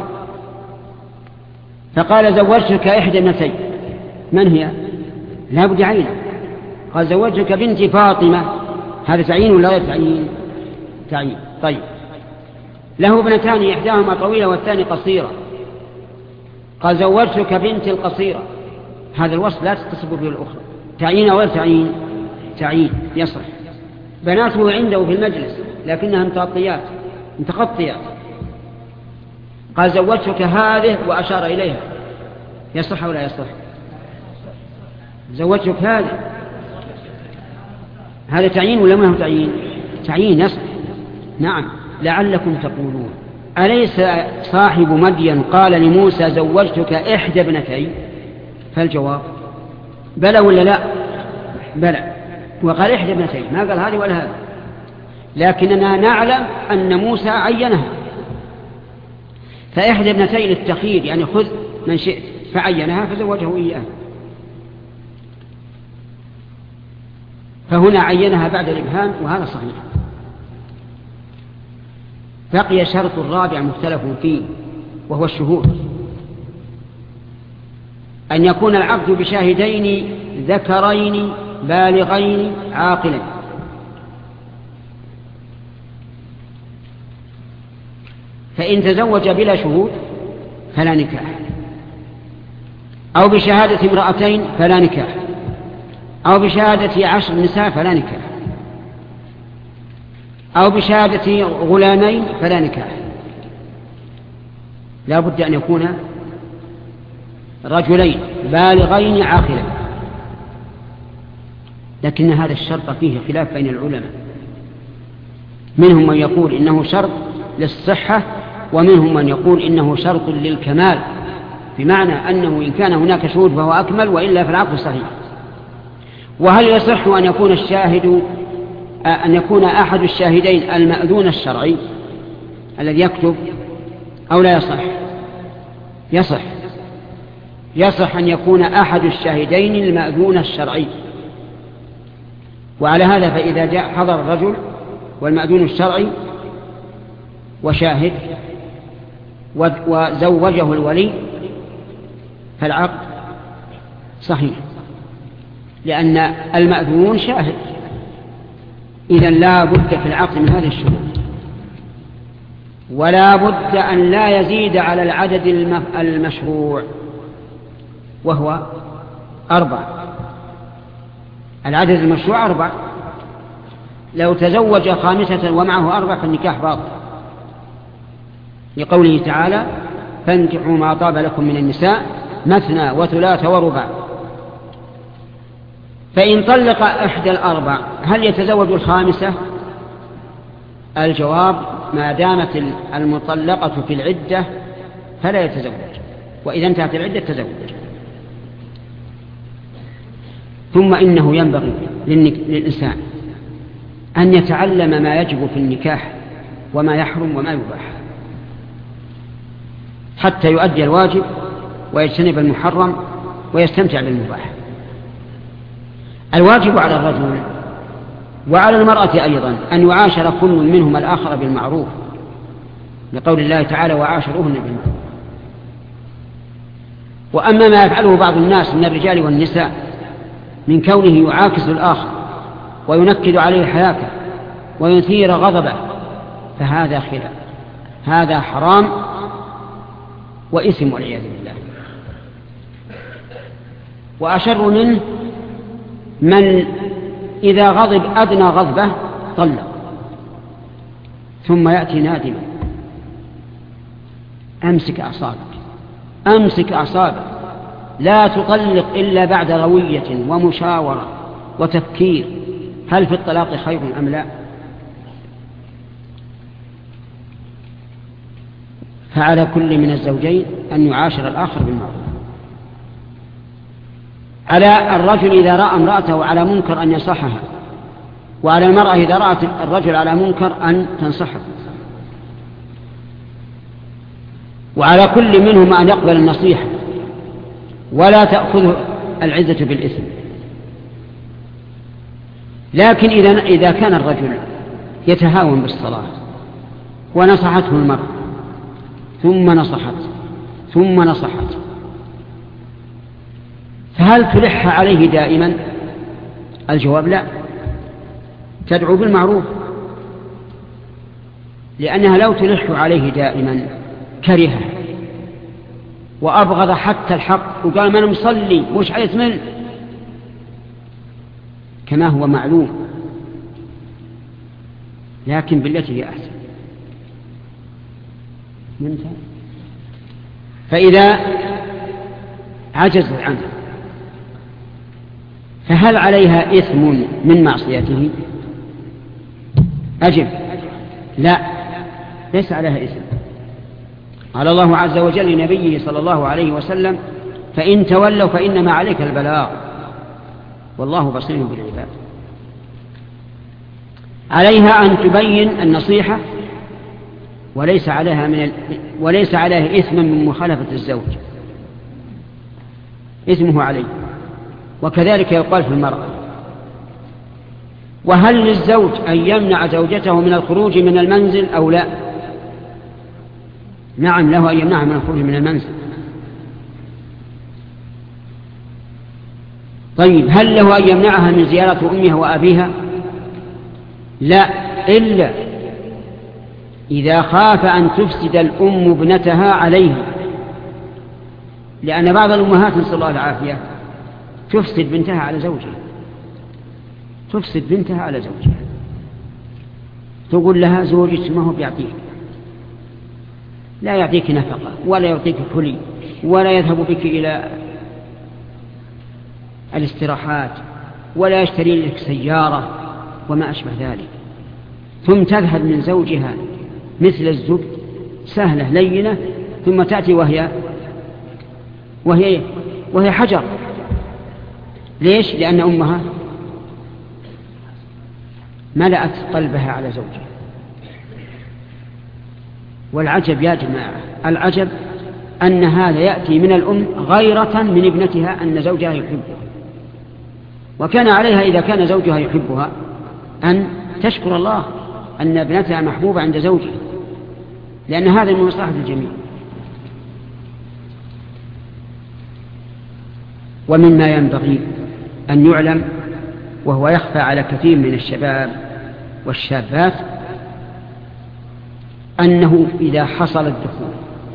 فقال زوجتك إحدى ابنتي، من هي؟ لا بد عينه. قال زوجتك بنت فاطمة، هذا تعيين ولا غير تعيين؟ تعيين. طيب، له ابنتان إحداهما طويلة والثاني قصيرة، قال زوجتك بنت القصيرة، هذا الوصف لا تتصف به الأخرى. تعيين أو غير تعيين؟ تعيين يصح. بناته عنده في المجلس لكنها متغطيات متغطيات، قال زوجتك هذه وأشار إليها، يصح أو لا يصح؟ زوجتك هذه، هذا تعيين ولا ما هو تعيين؟ تعيين يصح. نعم. لعلكم تقولون أليس صاحب مدين قال لموسى زوجتك إحدى ابنتي؟ فالجواب بلى ولا لا؟ بلى، وقال إحدى ابنتي، ما قال هذه ولا هذه، لكننا نعلم أن موسى عينها، فإحدى ابنتي للتخيير، يعني خذ من شئت، فعينها فزوجه إياه، فهنا عينها بعد الإبهام، وهذا صحيح. بقي شرط الرابع مختلف فيه وهو الشهود، أن يكون العقد بشاهدين ذكرين بالغين عاقلين. فإن تزوج بلا شهود فلا نكاح، أو بشهادة امرأتين فلا نكاح، أو بشهادة عشر نساء فلا نكاح، أو بشهادة غلامين فلا نكاح. لا بد أن يكون رجلين بالغين عاقلين، لكن هذا الشرط فيه خلاف بين العلماء، منهم من يقول إنه شرط للصحة، ومنهم من يقول إنه شرط للكمال، بمعنى أنه إن كان هناك شهود فهو أكمل، وإلا فالعقد صحيح. وهل يصح أن يكون الشاهد أن يكون أحد الشاهدين المأذون الشرعي الذي يكتب أو لا يصح؟ يصح. يصح أن يكون أحد الشاهدين المأذون الشرعي. وعلى هذا فإذا جاء حضر الرجل والمأذون الشرعي وشاهد وزوجه الولي فالعقد صحيح، لأن المأذون شاهد. إذن لا بد في العقد من هذه الشروط، ولا بد أن لا يزيد على العدد المشروع وهو أربع. العدد المشروع أربع، لو تزوج خامسة ومعه أربع فالنكاح باطل، لقوله تعالى فانكحوا ما طاب لكم من النساء مثنى وثلاث ورباع. فإن طلق إحدى الأربع هل يتزوج الخامسة؟ الجواب ما دامت المطلقة في العدة فلا يتزوج، وإذا انتهت العدة تزوج. ثم إنه ينبغي للإنسان أن يتعلم ما يجب في النكاح وما يحرم وما يباح، حتى يؤدي الواجب ويجتنب المحرم ويستمتع بالمباح. الواجب على الرجل وعلى المرأة أيضا أن يعاشر كل منهما الآخر بالمعروف، لقول الله تعالى وعاشروهن بالمعروف. وأما ما يفعله بعض الناس من الرجال والنساء من كونه يعاكس الآخر وينكد عليه حياته ويثير غضبه فهذا خلاف، هذا حرام وإثم والعياذ بالله. وأشر منه من إذا غضب أدنى غضبه طلق ثم يأتي نادما. أمسك أعصابك، أمسك أعصابك، لا تطلق إلا بعد روية ومشاورة وتفكير هل في الطلاق خير أم لا. فعلى كل من الزوجين أن يعاشر الآخر بالمعروف. على الرجل إذا رأى امرأته على منكر أن ينصحها، وعلى المرأة إذا رأت الرجل على منكر أن تنصحه، وعلى كل منهما أن يقبل النصيحة ولا تأخذه العزة بالإثم. لكن إذا إذا كان الرجل يتهاون بالصلاة ونصحته المرأة ثم نصحت ثم نصحت، فهل تلح عليه دائما الجواب لا، تدعو بالمعروف، لأنها لو تلح عليه دائما كرهه وأبغض حتى الحق وقال ما أنا مصلي وش عيت منه كما هو معلوم، لكن بالتي هي أحسن. فإذا عجزت عنه فهل عليها إثم من معصيته؟ أجب لا، ليس عليها إثم. قال الله عز وجل لنبيه صلى الله عليه وسلم فإن تولوا فإنما عليك البلاغ والله بصير بالعباد. عليها أن تبين النصيحة وليس عليها من ال... وليس عليها إثم من مخالفة الزوج، إثمه عليه. وكذلك يقال في المرأة. وهل للزوج أن يمنع زوجته من الخروج من المنزل أو لا؟ نعم، له أن يمنعها من الخروج من المنزل. طيب هل له أن يمنعها من زيارة أمها وأبيها؟ لا، إلا إذا خاف أن تفسد الأم ابنتها عليه، لأن بعض الأمهات نسأل الله العافية تفسد بنتها على زوجها، تفسد بنتها على زوجها، تقول لها زوجك ما هو بيعطيك، لا يعطيك نفقة ولا يعطيك كلي ولا يذهب بك إلى الاستراحات ولا يشتري لك سيارة وما أشبه ذلك، ثم تذهب من زوجها مثل الزبد سهلة لينة، ثم تأتي وهي وهي وهي حجر. ليش؟ لأن أمها ملأت قلبها على زوجها. والعجب يا جماعة، العجب أن هذا يأتي من الأم غيرة من ابنتها أن زوجها يحبها، وكان عليها إذا كان زوجها يحبها أن تشكر الله أن ابنتها محبوبة عند زوجها، لأن هذا من مصلحة الجميع. ومما ينبغي أن يعلم وهو يخفى على كثير من الشباب والشابات أنه إذا حصل الدخول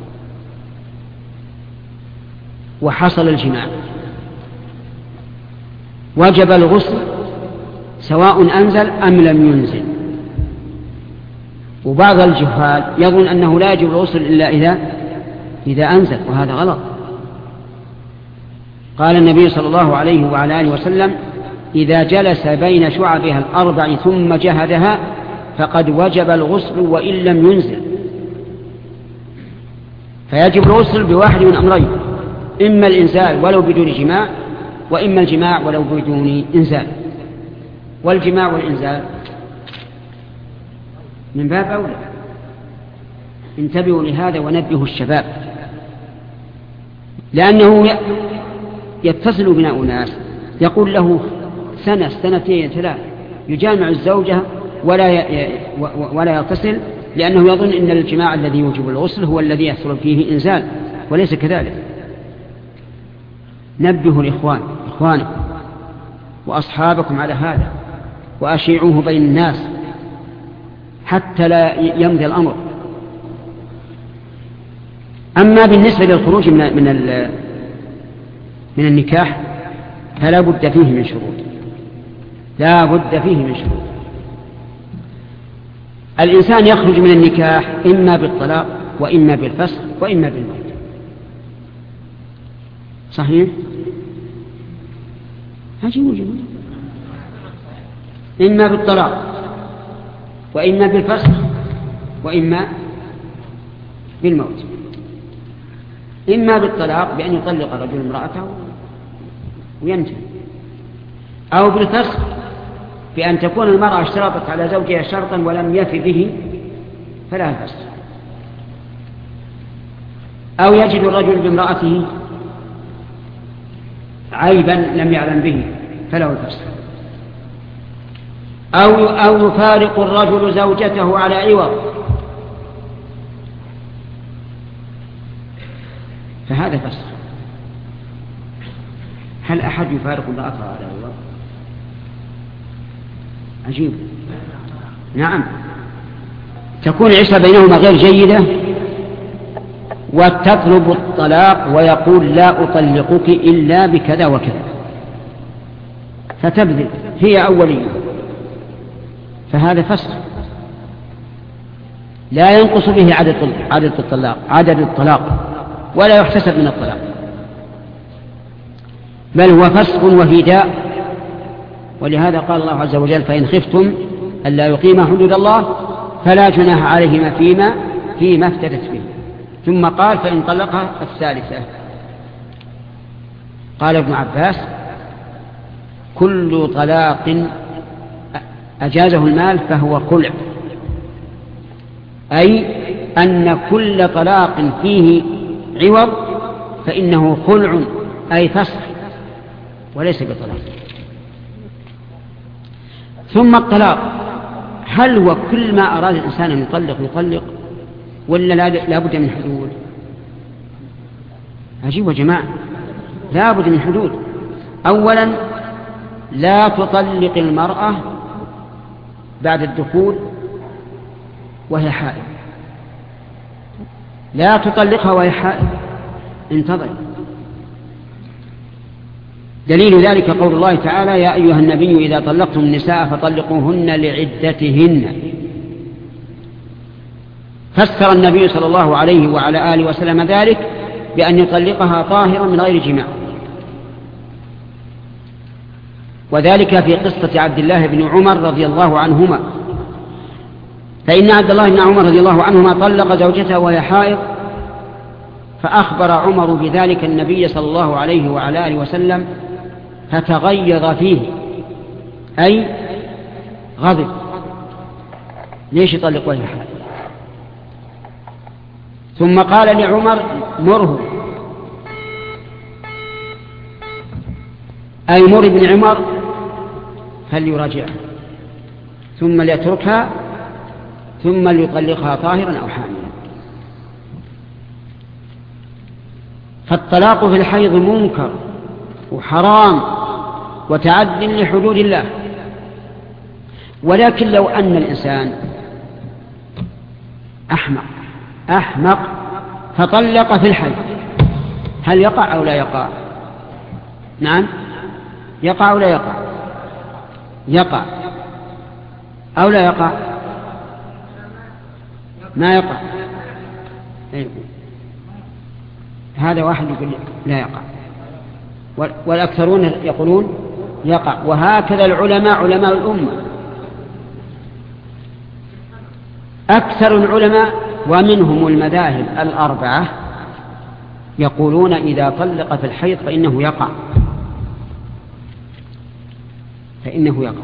وحصل الجماع وجب الغسل سواء أنزل أم لم ينزل. وبعض الجهال يظن أنه لا يجب الغسل إلا إذا إذا أنزل، وهذا غلط. قال النبي صلى الله عليه وعلى آله وسلم إذا جلس بين شعبها الأربع ثم جهدها فقد وجب الغسل وإن لم ينزل. فيجب الغسل بواحد من أمرين، إما الإنزال ولو بدون جماع، وإما الجماع ولو بدون إنزال. والجماع والإنزال من باب أولى. انتبهوا لهذا ونبهوا الشباب، لأنه يتصل بنا أناس يقول له سنة سنتين ثلاث يجامع الزوجة ولا ولا يغتسل، لأنه يظن أن الجماع الذي يوجب الغسل هو الذي يحصل فيه إنزال، وليس كذلك. نبهوا الإخوان إخوانكم وأصحابكم على هذا وأشيعوه بين الناس حتى لا يمضي الأمر. أما بالنسبة للخروج من من من النكاح فلا بد فيه من شروط، لا بد فيه من شروط. الإنسان يخرج من النكاح إما بالطلاق وإما بالفسخ وإما بالموت. صحيح؟ عجيب جدا. إما بالطلاق وإما بالفسخ وإما بالموت. إما بالطلاق بأن يطلق الرجل امرأته وينتهي، أو بالفسخ بأن تكون المرأة اشترطت على زوجها شرطا ولم يفي به فلا الفسخ، أو يجد الرجل بامرأته عيبا لم يعلم به فله الفسخ، أو أو يفارق الرجل زوجته على عوض فهذا فسخ. هل أحد يفارق امرأته على عوض؟ عجيب. نعم، تكون العشرة بينهما غير جيدة وتطلب الطلاق ويقول لا أطلقك إلا بكذا وكذا، فتبذل هي أولية، فهذا فسخ لا ينقص به عدد عدد الطلاق عدد الطلاق ولا يحتسب من الطلاق، بل هو فسخ وفداء. ولهذا قال الله عز وجل فإن خفتم ألا يقيما حدود الله فلا جناح عليهما فيما فيما افتدت به. ثم قال فإن طلقها الثالثة. قال ابن عباس كل طلاق أجازه المال فهو خلع، أي أن كل طلاق فيه عوض فإنه خلع أي فسخ وليس بطلاق. ثم الطلاق هل هو كل ما أراد الإنسان أن يطلق يطلق ولا لا بد من حدود؟ عجيب يا جماعة، لا بد من حدود. أولا لا تطلق المرأة بعد الدخول وهي حائض، لا تطلقها وهي حائض، انتظر. دليل ذلك قول الله تعالى يا أيها النبي إذا طلقتم النساء فطلقوهن لعدتهن. فسر النبي صلى الله عليه وعلى آله وسلم ذلك بأن يطلقها طاهرا من غير جماع، وذلك في قصة عبد الله بن عمر رضي الله عنهما، فإن عبد الله بن عمر رضي الله عنهما طلق زوجته وهي حائض، فأخبر عمر بذلك النبي صلى الله عليه وعلى آله وسلم فتغيظ فيه أي غضب، ليش يطلق وهي حائض؟ ثم قال لعمر مره، أي مر ابن عمر فليراجعها ثم ليتركها ثم ليطلقها طاهرا أو حاملا. فالطلاق في الحيض منكر وحرام وتعد لحدود الله. ولكن لو أن الإنسان أحمق أحمق فطلق في الحيض هل يقع أو لا يقع؟ نعم، يقع أو لا يقع؟ يقع أو لا يقع؟ ما يقع. هذا واحد يقول لا يقع، والأكثرون يقولون يقع، وهكذا العلماء علماء الأمة أكثر العلماء ومنهم المذاهب الأربعة يقولون إذا طلق في الحيض فإنه يقع فإنه يقع.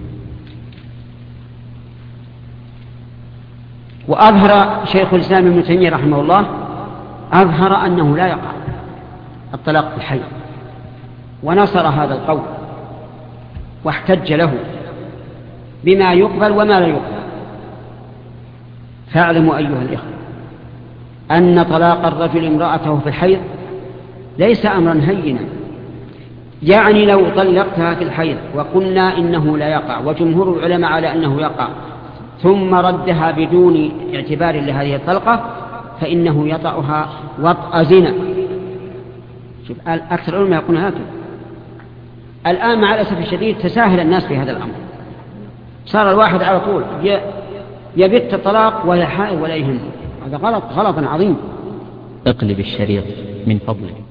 وأظهر شيخ الإسلام ابن تيمية رحمه الله أظهر أنه لا يقع الطلاق في الحيض، ونصر هذا القول واحتج له بما يقبل وما لا يقبل. فاعلموا أيها الإخوة أن طلاق الرجل امرأته في الحيض ليس أمرا هينا، يعني لو طلقتها في الحيض وقلنا إنه لا يقع وجمهور العلماء على أنه يقع ثم ردها بدون اعتبار لهذه الطلقة فإنه يطأها وطأ زنا. شوف أكثر العلماء يقولون هكذا. الآن مع الأسف الشديد تساهل الناس في هذا الأمر، صار الواحد على طول يبت الطلاق ولا حائل ولا يهم. هذا غلط غلطا عظيم. اقلب الشريط من فضلك.